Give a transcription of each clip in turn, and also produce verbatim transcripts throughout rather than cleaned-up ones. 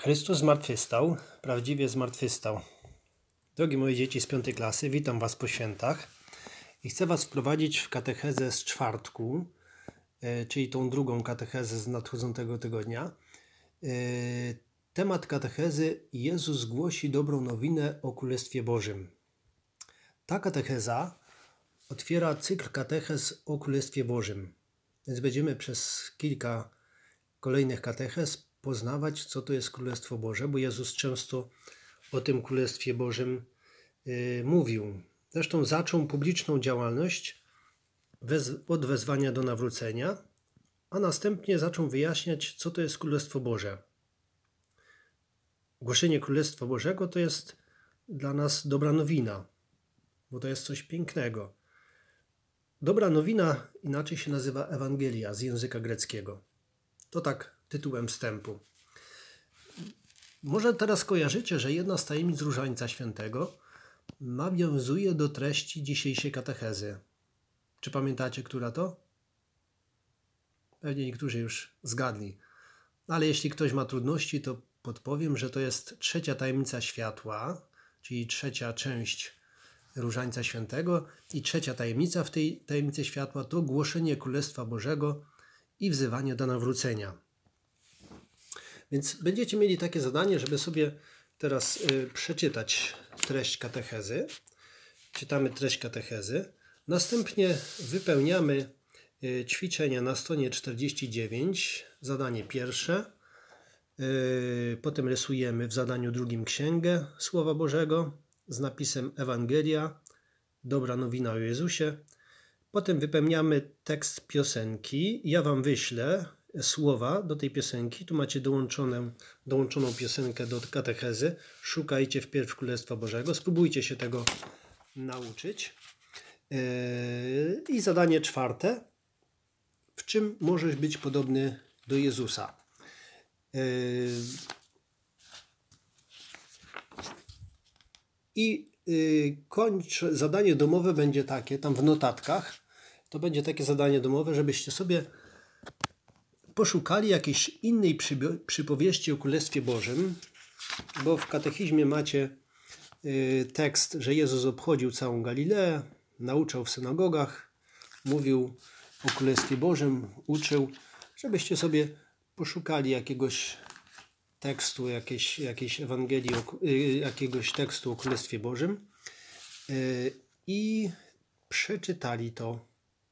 Chrystus zmartwychwstał, prawdziwie zmartwychwstał. Drogie moje dzieci z piątej klasy, witam Was po świętach i chcę Was wprowadzić w katechezę z czwartku, czyli tą drugą katechezę z nadchodzącego tygodnia. Temat katechezy: Jezus głosi dobrą nowinę o Królestwie Bożym. Ta katecheza otwiera cykl katechez o Królestwie Bożym. Więc będziemy przez kilka kolejnych katechez poznawać, co to jest Królestwo Boże, bo Jezus często o tym Królestwie Bożym yy, mówił. Zresztą zaczął publiczną działalność wez, od wezwania do nawrócenia, a następnie zaczął wyjaśniać, co to jest Królestwo Boże. Głoszenie Królestwa Bożego to jest dla nas dobra nowina, bo to jest coś pięknego. Dobra nowina inaczej się nazywa Ewangelia z języka greckiego. To tak tytułem wstępu. Może teraz kojarzycie, że jedna z tajemnic Różańca Świętego nawiązuje do treści dzisiejszej katechezy. Czy pamiętacie, która to? Pewnie niektórzy już zgadli. Ale jeśli ktoś ma trudności, to podpowiem, że to jest trzecia tajemnica światła, czyli trzecia część Różańca Świętego, i trzecia tajemnica w tej tajemnicy światła to głoszenie Królestwa Bożego i wzywanie do nawrócenia. Więc będziecie mieli takie zadanie, żeby sobie teraz y, przeczytać treść katechezy. Czytamy treść katechezy. Następnie wypełniamy y, ćwiczenia na stronie czterdzieści dziewięć. Zadanie pierwsze. Y, potem rysujemy w zadaniu drugim księgę Słowa Bożego z napisem Ewangelia, dobra nowina o Jezusie. Potem wypełniamy tekst piosenki. Ja Wam wyślę słowa do tej piosenki. Tu macie dołączoną, dołączoną piosenkę do katechezy. Szukajcie wpierw Królestwa Bożego. Spróbujcie się tego nauczyć. I zadanie czwarte. W czym możesz być podobny do Jezusa? I kończ, zadanie domowe będzie takie, tam w notatkach, to będzie takie zadanie domowe, żebyście sobie poszukali jakiejś innej przypowieści o Królestwie Bożym, bo w katechizmie macie tekst, że Jezus obchodził całą Galileę, nauczał w synagogach, mówił o Królestwie Bożym, uczył, żebyście sobie poszukali jakiegoś tekstu, jakiejś, jakiejś Ewangelii, jakiegoś tekstu o Królestwie Bożym i przeczytali to.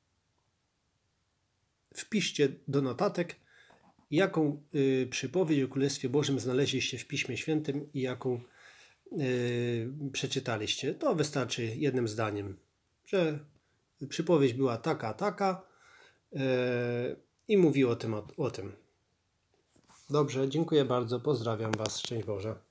Wpiszcie do notatek, jaką y, przypowieść o Królestwie Bożym znaleźliście w Piśmie Świętym i jaką y, przeczytaliście. To wystarczy jednym zdaniem, że przypowieść była taka, taka y, i mówi o tym, o, o tym. Dobrze, dziękuję bardzo, pozdrawiam Was, szczęść Boże.